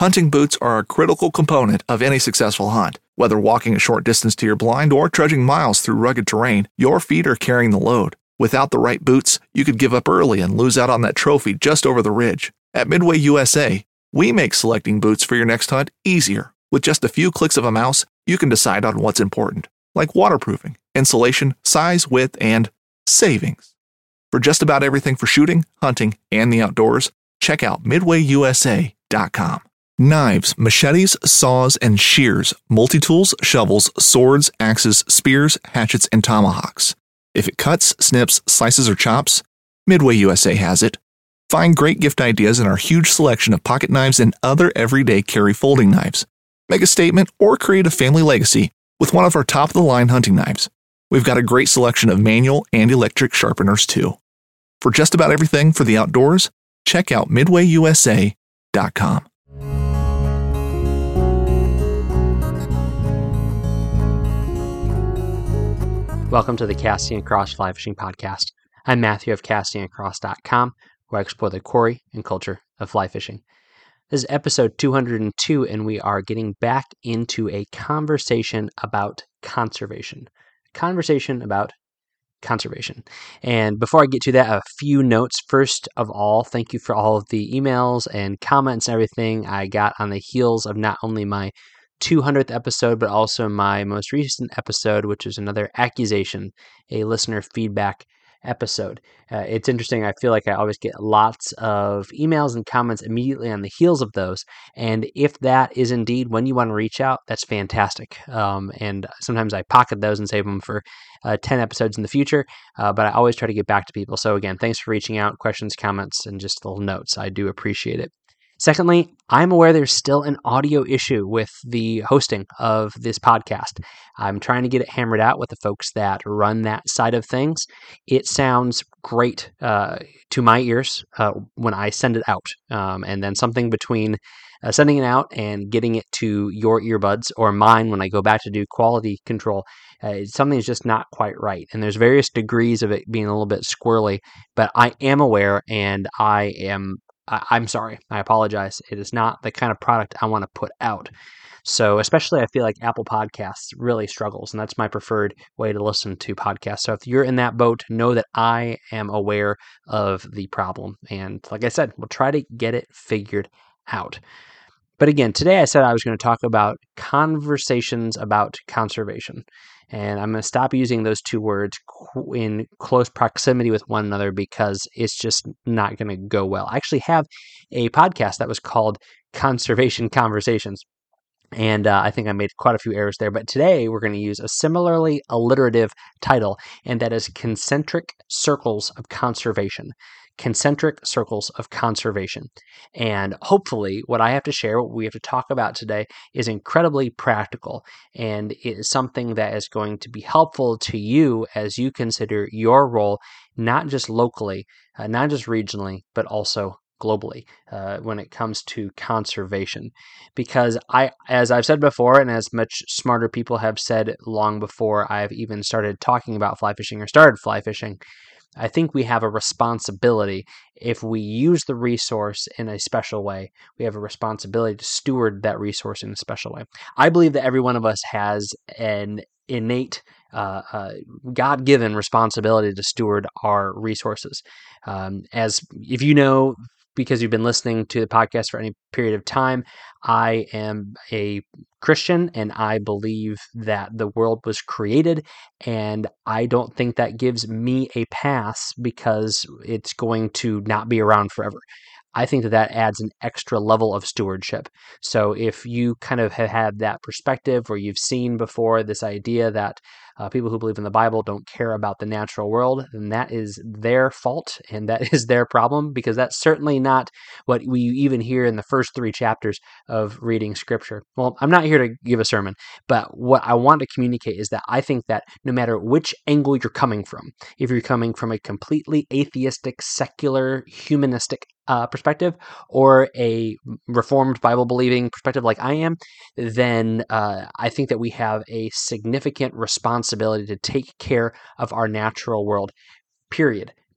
Hunting boots are a critical component of any successful hunt. Whether walking a short distance to your blind or trudging miles through rugged terrain, your feet are carrying the load. Without the right boots, you could give up early and lose out on that trophy just over the ridge. At Midway USA, we make selecting boots for your next hunt easier. With just a few clicks of a mouse, you can decide on what's important, like waterproofing, insulation, size, width, and savings. For just about everything for shooting, hunting, and the outdoors, check out MidwayUSA.com. Knives, machetes, saws, and shears, multi-tools, shovels, swords, axes, spears, hatchets, and tomahawks. If it cuts, snips, slices, or chops, Midway USA has it. Find great gift ideas in our huge selection of pocket knives and other everyday carry folding knives. Make a statement or create a family legacy with one of our top-of-the-line hunting knives. We've got a great selection of manual and electric sharpeners, too. For just about everything for the outdoors, check out MidwayUSA.com. Welcome to the Casting Across Fly Fishing Podcast. I'm Matthew of CastingAcross.com, where I explore the quarry and culture of fly fishing. This is episode 202, and we are getting back into a conversation about conservation. And before I get to that, a few notes. First of all, thank you for all of the emails and comments and everything I got on the heels of not only my 200th episode, but also my most recent episode, which is another accusation, a listener feedback episode. It's interesting. I feel like I always get lots of emails and comments immediately on the heels of those. And if that is indeed when you want to reach out, that's fantastic. And sometimes I pocket those and save them for 10 episodes in the future. But I always try to get back to people. So again, thanks for reaching out, questions, comments, and just little notes. I do appreciate it. Secondly, I'm aware there's still an audio issue with the hosting of this podcast. I'm trying to get it hammered out with the folks that run that side of things. It sounds great to my ears when I send it out. And then something between sending it out and getting it to your earbuds or mine when I go back to do quality control, something is just not quite right. And there's various degrees of it being a little bit squirrely, but I am aware and I'm sorry. I apologize. It is not the kind of product I want to put out. So especially I feel like Apple Podcasts really struggles, and that's my preferred way to listen to podcasts. So if you're in that boat, know that I am aware of the problem. And like I said, we'll try to get it figured out. But again, today I said I was going to talk about conversations about conservation. And I'm going to stop using those two words in close proximity with one another because it's just not going to go well. I actually have a podcast that was called Conservation Conversations. And I think I made quite a few errors there. But today we're going to use a similarly alliterative title, and that is Concentric Circles of Conservation. Concentric Circles of Conservation. And hopefully what I have to share, what we have to talk about today, is incredibly practical, and it is something that is going to be helpful to you as you consider your role, not just locally, not just regionally, but also globally when it comes to conservation. Because as I've said before, and as much smarter people have said long before I've even started talking about fly fishing or started fly fishing, I think we have a responsibility. If we use the resource in a special way, we have a responsibility to steward that resource in a special way. I believe that every one of us has an innate God-given responsibility to steward our resources. As if you know, because you've been listening to the podcast for any period of time, I am a Christian and I believe that the world was created, and I don't think that gives me a pass because it's going to not be around forever. I think that adds an extra level of stewardship. So if you kind of have had that perspective, or you've seen before this idea that people who believe in the Bible don't care about the natural world, then that is their fault and that is their problem, because that's certainly not what we even hear in the first 3 chapters of reading Scripture. Well, I'm not here to give a sermon, but what I want to communicate is that I think that no matter which angle you're coming from, if you're coming from a completely atheistic, secular, humanistic perspective, or a Reformed Bible-believing perspective like I am, then I think that we have a significant responsibility to take care of our natural world, period.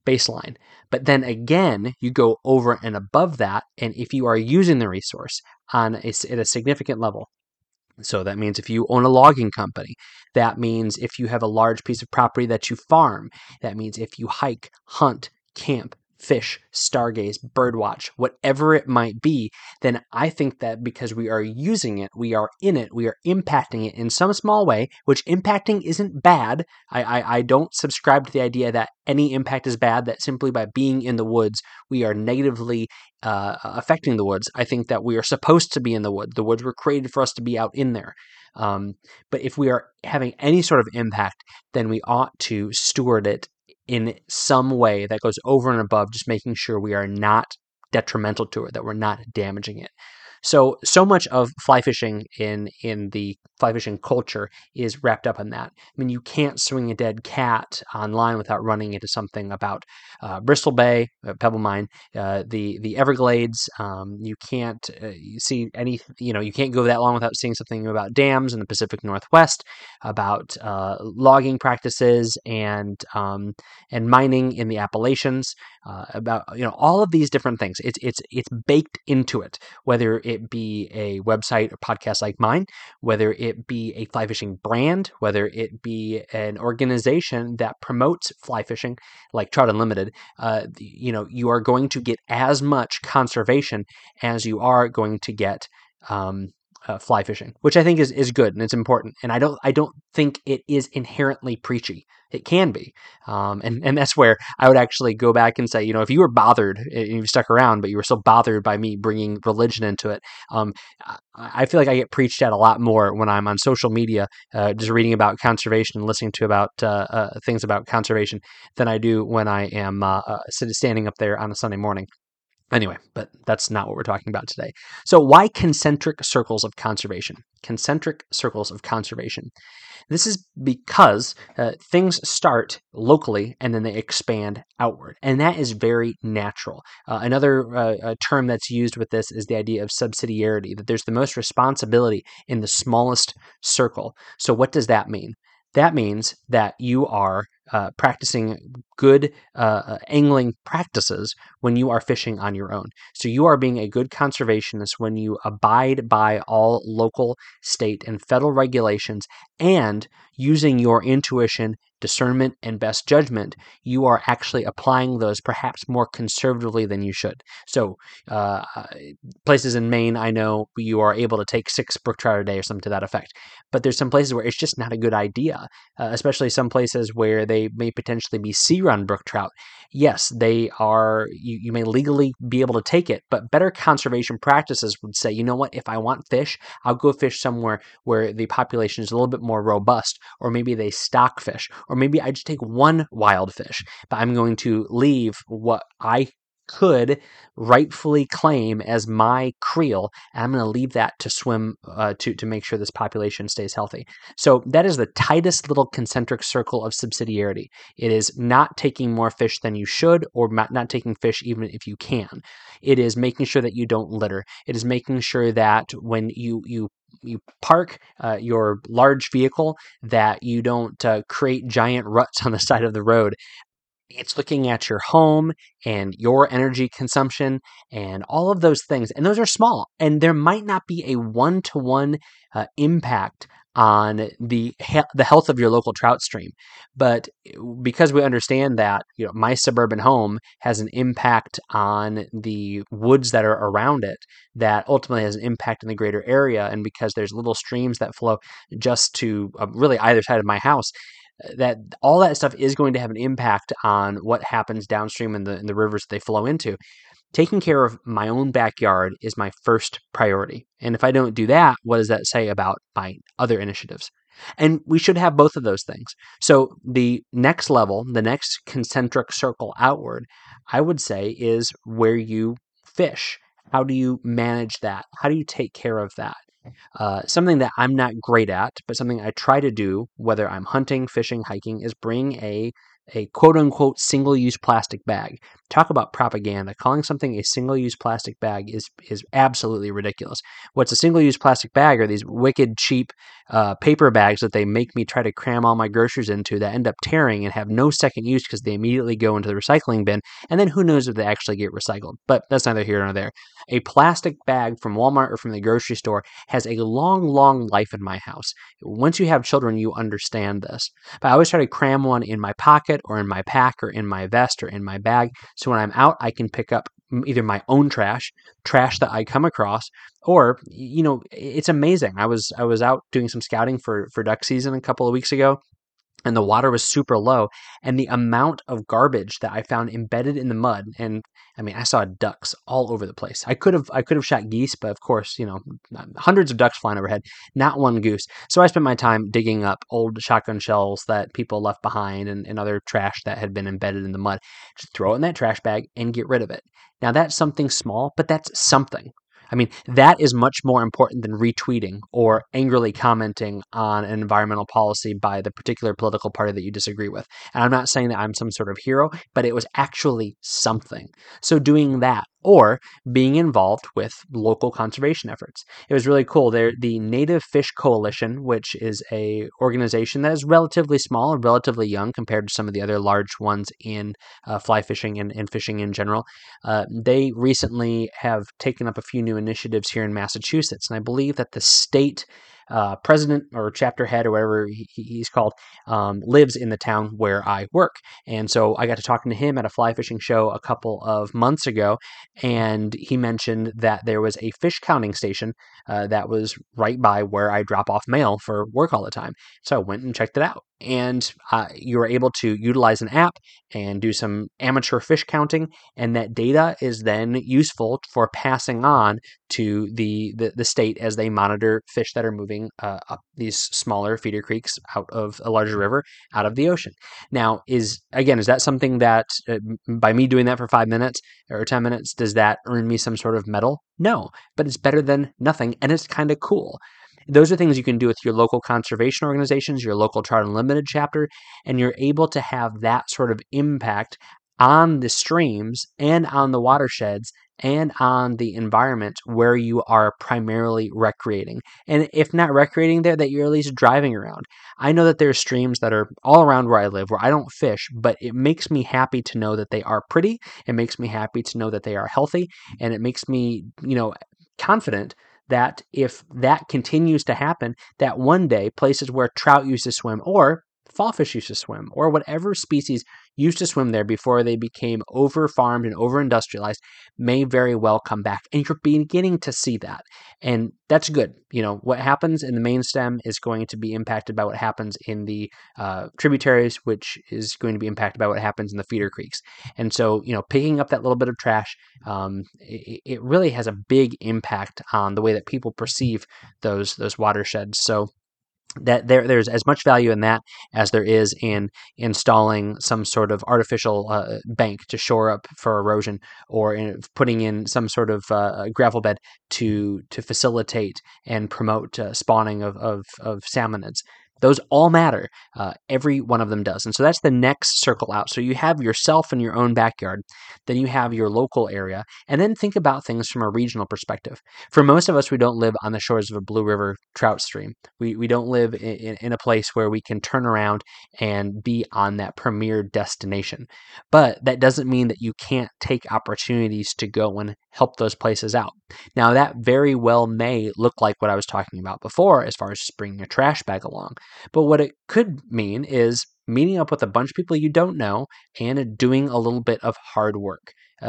baseline. But then again, you go over and above that, and if you are using the resource at a significant level, so that means if you own a logging company, that means if you have a large piece of property that you farm, that means if you hike, hunt, camp, fish, stargaze, birdwatch, whatever it might be, then I think that because we are using it, we are in it, we are impacting it in some small way, which impacting isn't bad. I don't subscribe to the idea that any impact is bad, that simply by being in the woods, we are negatively affecting the woods. I think that we are supposed to be in the woods. The woods were created for us to be out in there. But if we are having any sort of impact, then we ought to steward it in some way that goes over and above just making sure we are not detrimental to it, that we're not damaging it. So much of fly fishing in the fly fishing culture is wrapped up in that. I mean, you can't swing a dead cat online without running into something about Bristol Bay, Pebble Mine, the Everglades. You can't see any, you can't go that long without seeing something about dams in the Pacific Northwest, about logging practices and mining in the Appalachians, about all of these different things. It's baked into it, whether it be a website or podcast like mine, whether it be a fly fishing brand, whether it be an organization that promotes fly fishing like Trout Unlimited. You are going to get as much conservation as you are going to get fly fishing, which I think is good and it's important. And I don't think it is inherently preachy. It can be, and that's where I would actually go back and say, if you were bothered and you stuck around, but you were still bothered by me bringing religion into it, I feel like I get preached at a lot more when I'm on social media, just reading about conservation and listening to about things about conservation than I do when I am standing up there on a Sunday morning. Anyway, but that's not what we're talking about today. So why concentric circles of conservation? Concentric circles of conservation. This is because things start locally and then they expand outward. And that is very natural. Another term that's used with this is the idea of subsidiarity, that there's the most responsibility in the smallest circle. So what does that mean? That means that you are practicing good angling practices when you are fishing on your own. So you are being a good conservationist when you abide by all local, state, and federal regulations, and using your intuition, discernment, and best judgment, you are actually applying those perhaps more conservatively than you should. So places in Maine, I know you are able to take 6 brook trout a day or something to that effect. But there's some places where it's just not a good idea, especially some places where they may potentially be sea-run brook trout. Yes, they are. You may legally be able to take it, but better conservation practices would say, you know what? If I want fish, I'll go fish somewhere where the population is a little bit more robust, or maybe they stock fish, or maybe I just take one wild fish, but I'm going to leave what I could rightfully claim as my creel, and I'm going to leave that to swim to make sure this population stays healthy. So that is the tightest little concentric circle of subsidiarity. It is not taking more fish than you should, or not taking fish even if you can. It is making sure that you don't litter. It is making sure that when you park your large vehicle, that you don't create giant ruts on the side of the road. It's looking at your home and your energy consumption and all of those things. And those are small. And there might not be a one-to-one impact on the health of your local trout stream. But because we understand that my suburban home has an impact on the woods that are around it, that ultimately has an impact in the greater area, and because there's little streams that flow just to really either side of my house, that all that stuff is going to have an impact on what happens downstream in the rivers they flow into. Taking care of my own backyard is my first priority. And if I don't do that, what does that say about my other initiatives? And we should have both of those things. So the next level, the next concentric circle outward, I would say, is where you fish. How do you manage that? How do you take care of that? Something that I'm not great at, but something I try to do, whether I'm hunting, fishing, hiking, is bring a quote-unquote single-use plastic bag. Talk about propaganda. Calling something a single-use plastic bag is absolutely ridiculous. What's a single-use plastic bag are these wicked, cheap paper bags that they make me try to cram all my groceries into that end up tearing and have no second use because they immediately go into the recycling bin. And then who knows if they actually get recycled. But that's neither here nor there. A plastic bag from Walmart or from the grocery store has a long, long life in my house. Once you have children, you understand this. But I always try to cram one in my pocket or in my pack or in my vest or in my bag. So when I'm out, I can pick up either my own trash that I come across, or, it's amazing. I was out doing some scouting for duck season a couple of weeks ago, and the water was super low, and the amount of garbage that I found embedded in the mud, and I mean, I saw ducks all over the place. I could have shot geese, but of course, hundreds of ducks flying overhead, not one goose. So I spent my time digging up old shotgun shells that people left behind and other trash that had been embedded in the mud. Just throw it in that trash bag and get rid of it. Now that's something small, but that's something. I mean, that is much more important than retweeting or angrily commenting on an environmental policy by the particular political party that you disagree with. And I'm not saying that I'm some sort of hero, but it was actually something. So doing that, or being involved with local conservation efforts. It was really cool. The Native Fish Coalition, which is a organization that is relatively small and relatively young compared to some of the other large ones in fly fishing and fishing in general. They recently have taken up a few new initiatives here in Massachusetts, and I believe that the state president or chapter head or whatever he's called lives in the town where I work. And so I got to talking to him at a fly fishing show a couple of months ago, and he mentioned that there was a fish counting station that was right by where I drop off mail for work all the time. So I went and checked it out. And you were able to utilize an app and do some amateur fish counting, and that data is then useful for passing on to the state as they monitor fish that are moving up these smaller feeder creeks out of a larger river, out of the ocean. Now, is that something that by me doing that for 5 minutes or 10 minutes, does that earn me some sort of medal? No, but it's better than nothing, and it's kind of cool. Those are things you can do with your local conservation organizations, your local Trout Unlimited chapter, and you're able to have that sort of impact on the streams and on the watersheds and on the environment where you are primarily recreating. And if not recreating there, that you're at least driving around. I know that there are streams that are all around where I live where I don't fish, but it makes me happy to know that they are pretty. It makes me happy to know that they are healthy, and it makes me, confident that if that continues to happen, that one day places where trout used to swim or fall fish used to swim or whatever species used to swim there before they became over farmed and over industrialized may very well come back. And you're beginning to see that. And that's good. What happens in the main stem is going to be impacted by what happens in the tributaries, which is going to be impacted by what happens in the feeder creeks. And so, picking up that little bit of trash, it really has a big impact on the way that people perceive those watersheds. So that there's as much value in that as there is in installing some sort of artificial bank to shore up for erosion, or in putting in some sort of gravel bed to facilitate and promote spawning of salmonids. Those all matter. Every one of them does. And so that's the next circle out. So you have yourself in your own backyard, then you have your local area, and then think about things from a regional perspective. For most of us, we don't live on the shores of a Blue River trout stream. We don't live in a place where we can turn around and be on that premier destination. But that doesn't mean that you can't take opportunities to go and help those places out. Now, that very well may look like what I was talking about before as far as just bringing a trash bag along. But what it could mean is meeting up with a bunch of people you don't know and doing a little bit of hard work.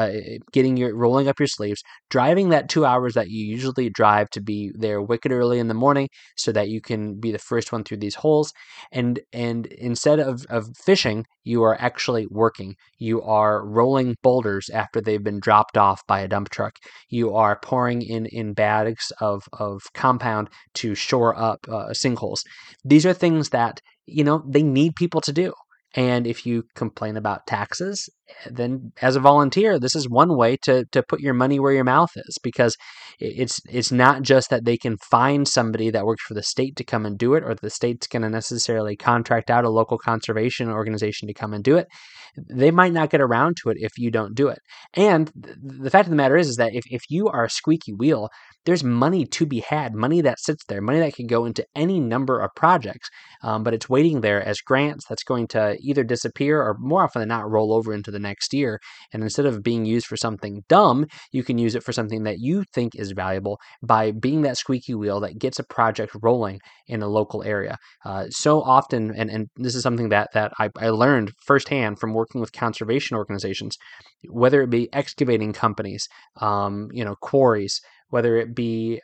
Rolling up your sleeves, driving that 2 hours that you usually drive to be there wicked early in the morning so that you can be the first one through these holes. And instead of fishing, you are actually working. You are rolling boulders after they've been dropped off by a dump truck. You are pouring in bags of compound to shore up sinkholes. These are things that, they need people to do. And if you complain about taxes then as a volunteer, this is one way to put your money where your mouth is, because it's not just that they can find somebody that works for the state to come and do it, or the state's going to necessarily contract out a local conservation organization to come and do it. They might not get around to it if you don't do it. And the fact of the matter is that if you are a squeaky wheel, there's money to be had, money that sits there, money that can go into any number of projects, but it's waiting there as grants that's going to either disappear or more often than not roll over into the next year. And instead of being used for something dumb, you can use it for something that you think is valuable by being that squeaky wheel that gets a project rolling in a local area. So often, and this is something that I learned firsthand from working with conservation organizations, whether it be excavating companies, quarries, whether it be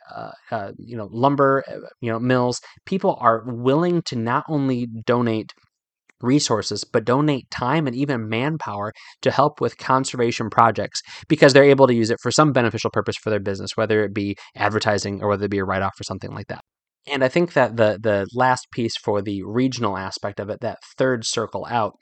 lumber, mills, people are willing to not only donate resources, but donate time and even manpower to help with conservation projects, because they're able to use it for some beneficial purpose for their business, whether it be advertising or whether it be a write-off or something like that. And I think that the last piece for the regional aspect of it, that third circle out,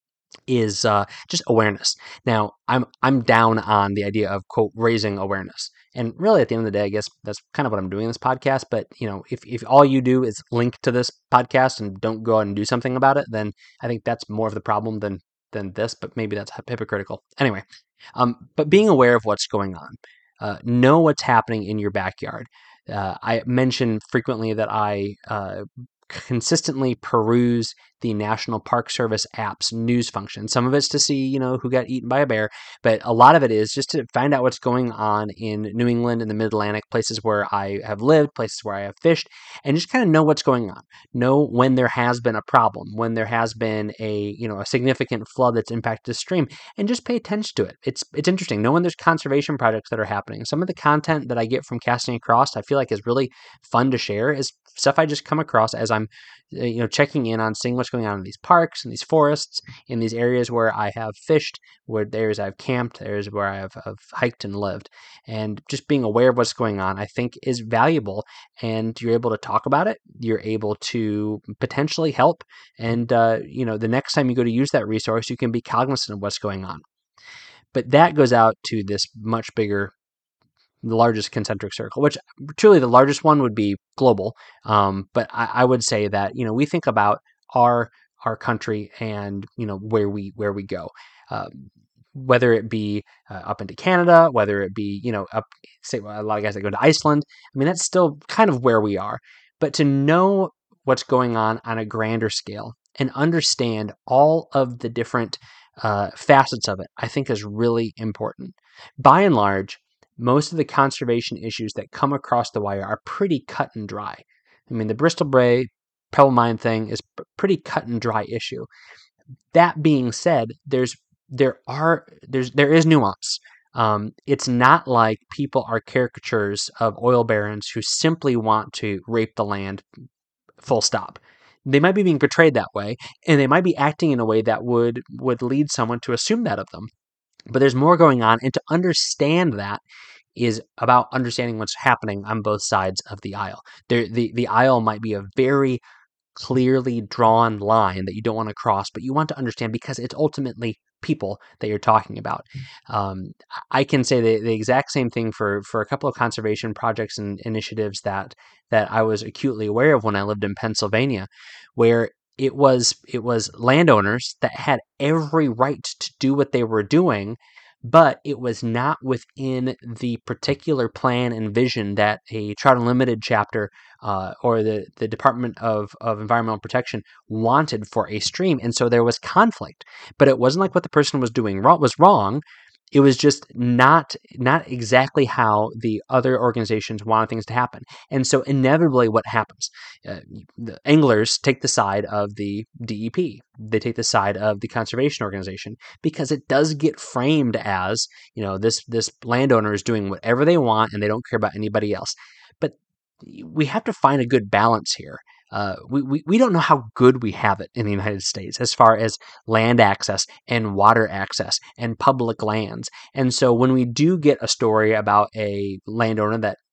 is just awareness. Now, I'm down on the idea of, quote, raising awareness. And really, at the end of the day, I guess that's kind of what I'm doing in this podcast. But, if all you do is link to this podcast and don't go out and do something about it, then I think that's more of the problem than this. But maybe that's hypocritical. Anyway, but being aware of what's going on, know what's happening in your backyard. I mention frequently that I consistently peruse the National Park Service app's news function. Some of it's to see, who got eaten by a bear, but a lot of it is just to find out what's going on in New England and the Mid-Atlantic, places where I have lived, places where I have fished, and just kind of know what's going on. Know when there has been a problem, when there has been a significant flood that's impacted a stream, and just pay attention to it. It's interesting. Know when there's conservation projects that are happening. Some of the content that I get from Casting Across, I feel like is really fun to share, is stuff I just come across as I'm checking in on, seeing what's going on in these parks and these forests, in these areas where I have fished, where areas I've camped, areas where I've hiked and lived. And just being aware of what's going on, I think, is valuable. And you're able to talk about it. You're able to potentially help. And, the next time you go to use that resource, you can be cognizant of what's going on. But that goes out to this much bigger, the largest concentric circle, which truly the largest one would be global. But I would say that, we think about our country and, where we go, whether it be up into Canada, whether it be, up, say, a lot of guys that go to Iceland. I mean, that's still kind of where we are. But to know what's going on a grander scale and understand all of the different facets of it, I think is really important. By and large, most of the conservation issues that come across the wire are pretty cut and dry. I mean, the Bristol Bay Pebble Mine thing is a pretty cut and dry issue. That being said, there is nuance. It's not like people are caricatures of oil barons who simply want to rape the land, full stop. They might be being portrayed that way, and they might be acting in a way that would lead someone to assume that of them. But there's more going on, and to understand that is about understanding what's happening on both sides of the aisle. The aisle might be a very clearly drawn line that you don't want to cross, but you want to understand because it's ultimately people that you're talking about. I can say the exact same thing for a couple of conservation projects and initiatives that I was acutely aware of when I lived in Pennsylvania, where it was landowners that had every right to do what they were doing, but it was not within the particular plan and vision that a Trout Unlimited chapter or the Department of Environmental Protection wanted for a stream. And so there was conflict. But it wasn't like what the person was doing was wrong. It was just not exactly how the other organizations wanted things to happen. And so inevitably what happens, the anglers take the side of the DEP. They take the side of the conservation organization because it does get framed as, this landowner is doing whatever they want and they don't care about anybody else. But we have to find a good balance here. We don't know how good we have it in the United States as far as land access and water access and public lands. And so when we do get a story about a landowner that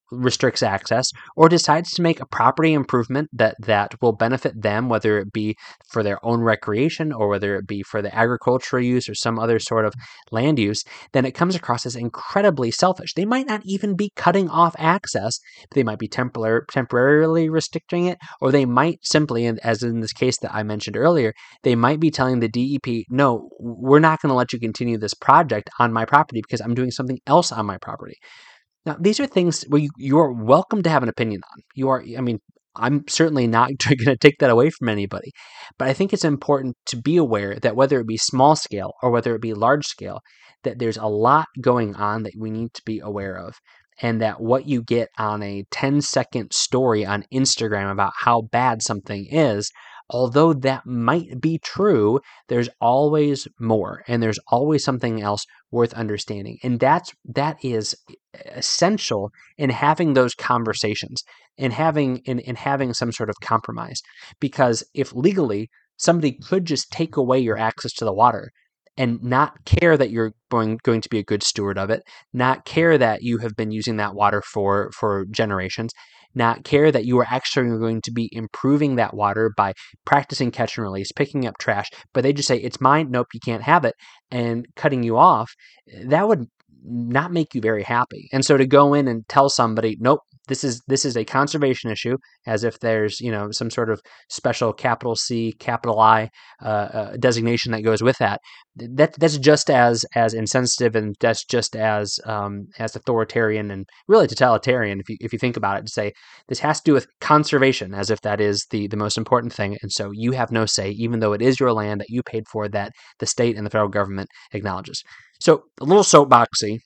restricts access or decides to make a property improvement that will benefit them, whether it be for their own recreation or whether it be for the agricultural use or some other sort of land use, then it comes across as incredibly selfish. They might not even be cutting off access. They might be temporarily restricting it, or they might simply, as in this case that I mentioned earlier, they might be telling the DEP, no, we're not going to let you continue this project on my property because I'm doing something else on my property. Now, these are things where you are welcome to have an opinion on. I'm certainly not going to take that away from anybody, but I think it's important to be aware that whether it be small scale or whether it be large scale, that there's a lot going on that we need to be aware of. And that what you get on a 10-second story on Instagram about how bad something is, although that might be true, there's always more, and there's always something else worth understanding. And that is essential in having those conversations and having some sort of compromise. Because if legally somebody could just take away your access to the water and not care that you're going to be a good steward of it, not care that you have been using that water for generations, not care that you are actually going to be improving that water by practicing catch and release, picking up trash, but they just say, it's mine, nope, you can't have it, and cutting you off, that would not make you very happy. And so to go in and tell somebody, nope, this is a conservation issue, as if there's some sort of special capital C, capital I designation that goes with that. That's just as insensitive, and that's just as authoritarian and really totalitarian if you think about it. To say this has to do with conservation, as if that is the most important thing, and so you have no say, even though it is your land that you paid for, that the state and the federal government acknowledges. So a little soapboxy,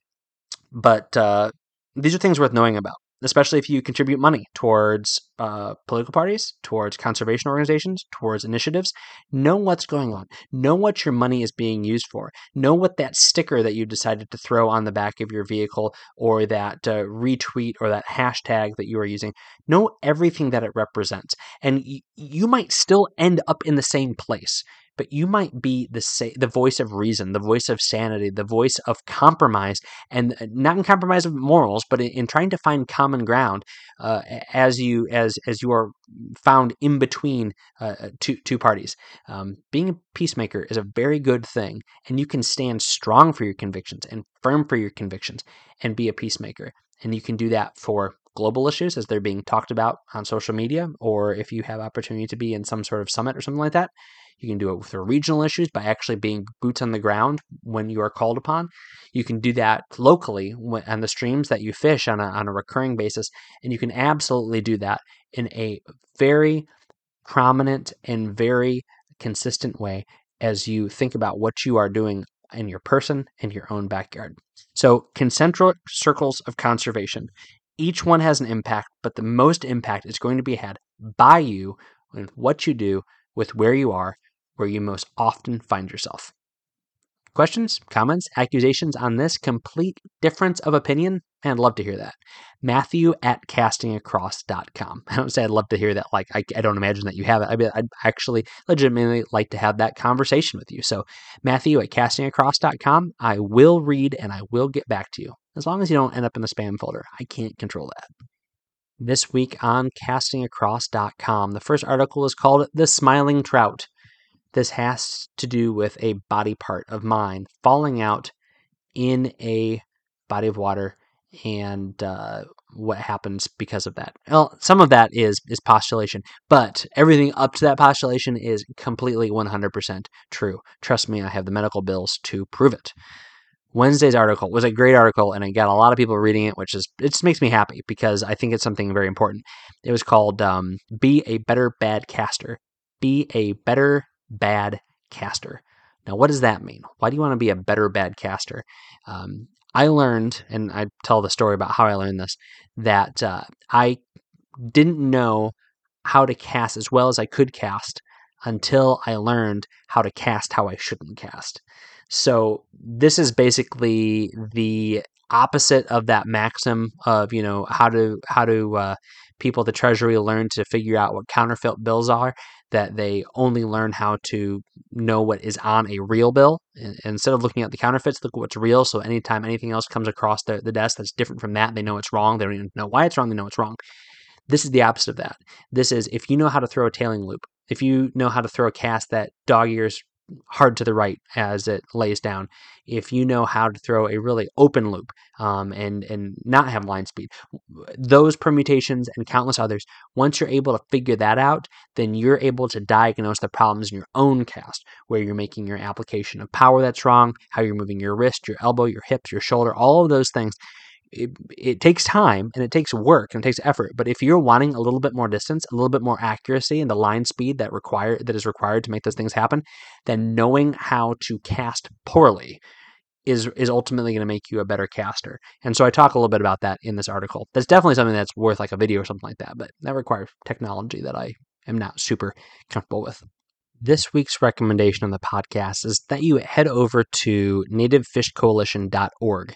but these are things worth knowing about, especially if you contribute money towards political parties, towards conservation organizations, towards initiatives. Know what's going on. Know what your money is being used for. Know what that sticker that you decided to throw on the back of your vehicle, or that retweet, or that hashtag that you are using. Know everything that it represents. And you might still end up in the same place, but you might be the voice of reason, the voice of sanity, the voice of compromise, and not in compromise of morals, but in trying to find common ground as you are found in between two parties. Being a peacemaker is a very good thing, and you can stand strong for your convictions and firm for your convictions and be a peacemaker. And you can do that for global issues as they're being talked about on social media, or if you have opportunity to be in some sort of summit or something like that. You can do it with regional issues by actually being boots on the ground when you are called upon. You can do that locally on the streams that you fish on a recurring basis, and you can absolutely do that in a very prominent and very consistent way as you think about what you are doing in your person in your own backyard. So, concentric circles of conservation. Each one has an impact, but the most impact is going to be had by you with what you do, with where you are, where you most often find yourself. Questions, comments, accusations on this complete difference of opinion? I'd love to hear that. Matthew@castingacross.com. I don't say I'd love to hear that, like I don't imagine that you have it. I'd actually legitimately like to have that conversation with you. So Matthew@castingacross.com. I will read and I will get back to you. As long as you don't end up in the spam folder. I can't control that. This week on castingacross.com, the first article is called The Smiling Trout. This has to do with a body part of mine falling out in a body of water, and what happens because of that. Well, some of that is postulation, but everything up to that postulation is completely 100% true. Trust me, I have the medical bills to prove it. Wednesday's article was a great article, and I got a lot of people reading it, it just makes me happy because I think it's something very important. It was called Be a Better Bad Caster. Be a better bad caster. Now, what does that mean? Why do you want to be a better bad caster? I learned, and I tell the story about how I learned this, that I didn't know how to cast as well as I could cast until I learned how to cast how I shouldn't cast. So this is basically the opposite of that maxim of how to people at the Treasury learn to figure out what counterfeit bills are, that they only learn how to know what is on a real bill. And instead of looking at the counterfeits, look at what's real. So anytime anything else comes across the desk that's different from that, they know it's wrong. They don't even know why it's wrong. They know it's wrong. This is the opposite of that. This is, if you know how to throw a tailing loop, if you know how to throw a cast that dog ears hard to the right as it lays down, if you know how to throw a really open loop and not have line speed, those permutations and countless others, once you're able to figure that out, then you're able to diagnose the problems in your own cast, where you're making your application of power that's wrong, how you're moving your wrist, your elbow, your hips, your shoulder, all of those things. It takes time and it takes work and it takes effort. But if you're wanting a little bit more distance, a little bit more accuracy, and the line speed that is required to make those things happen, then knowing how to cast poorly is ultimately going to make you a better caster. And so I talk a little bit about that in this article. That's definitely something that's worth like a video or something like that, but that requires technology that I am not super comfortable with. This week's recommendation on the podcast is that you head over to nativefishcoalition.org.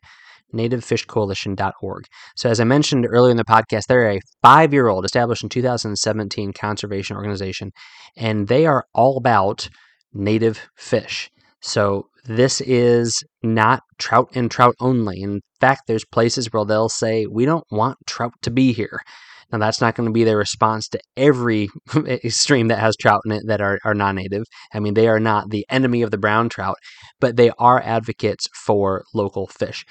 nativefishcoalition.org. So as I mentioned earlier in the podcast, they're a 5-year-old, established in 2017 conservation organization, and they are all about native fish. So this is not trout and trout only. In fact, there's places where they'll say, we don't want trout to be here. Now, that's not going to be their response to every stream that has trout in it that are non-native. I mean, they are not the enemy of the brown trout, but they are advocates for local fish.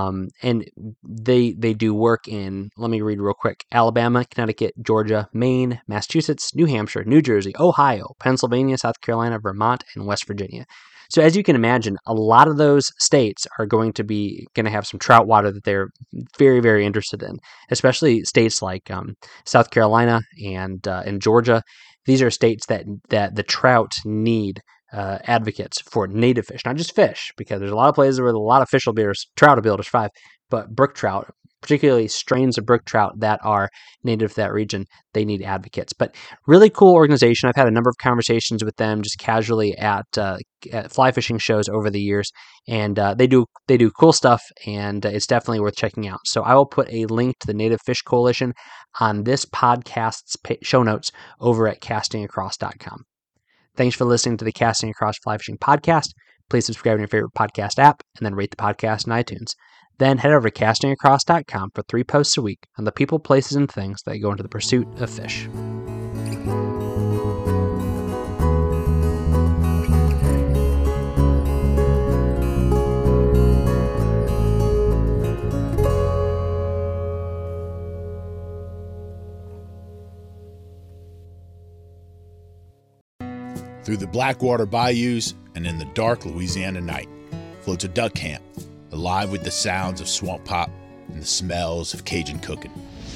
And they do work in, let me read real quick, Alabama, Connecticut, Georgia, Maine, Massachusetts, New Hampshire, New Jersey, Ohio, Pennsylvania, South Carolina, Vermont, and West Virginia. So as you can imagine, a lot of those states are going to have some trout water that they're very, very interested in, especially states like South Carolina and Georgia. These are states that the trout need advocates for native fish, not just fish, because there's a lot of places where a lot of fish will be, or trout will be able to survive, but brook trout, particularly strains of brook trout that are native to that region, they need advocates. But really cool organization. I've had a number of conversations with them just casually at fly fishing shows over the years, and they do cool stuff, and it's definitely worth checking out. So I will put a link to the Native Fish Coalition on this podcast's show notes over at castingacross.com. Thanks for listening to the Casting Across Fly Fishing Podcast. Please subscribe in your favorite podcast app and then rate the podcast in iTunes. Then head over to castingacross.com for 3 posts a week on the people, places, and things that go into the pursuit of fish. Through the Blackwater bayous and in the dark Louisiana night floats a duck camp, alive with the sounds of swamp pop and the smells of Cajun cooking.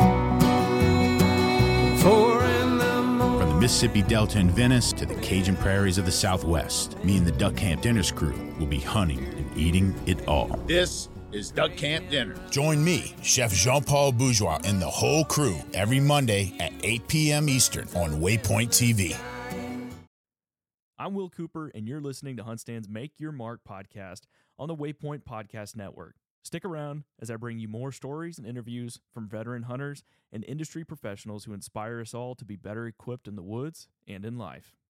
From the Mississippi Delta in Venice to the Cajun prairies of the Southwest, me and the Duck Camp Dinners crew will be hunting and eating it all. This is Duck Camp Dinner. Join me, Chef Jean-Paul Bourgeois, and the whole crew every Monday at 8 p.m. Eastern on Waypoint TV. I'm Will Cooper, and you're listening to HuntStand's Make Your Mark podcast on the Waypoint Podcast Network. Stick around as I bring you more stories and interviews from veteran hunters and industry professionals who inspire us all to be better equipped in the woods and in life.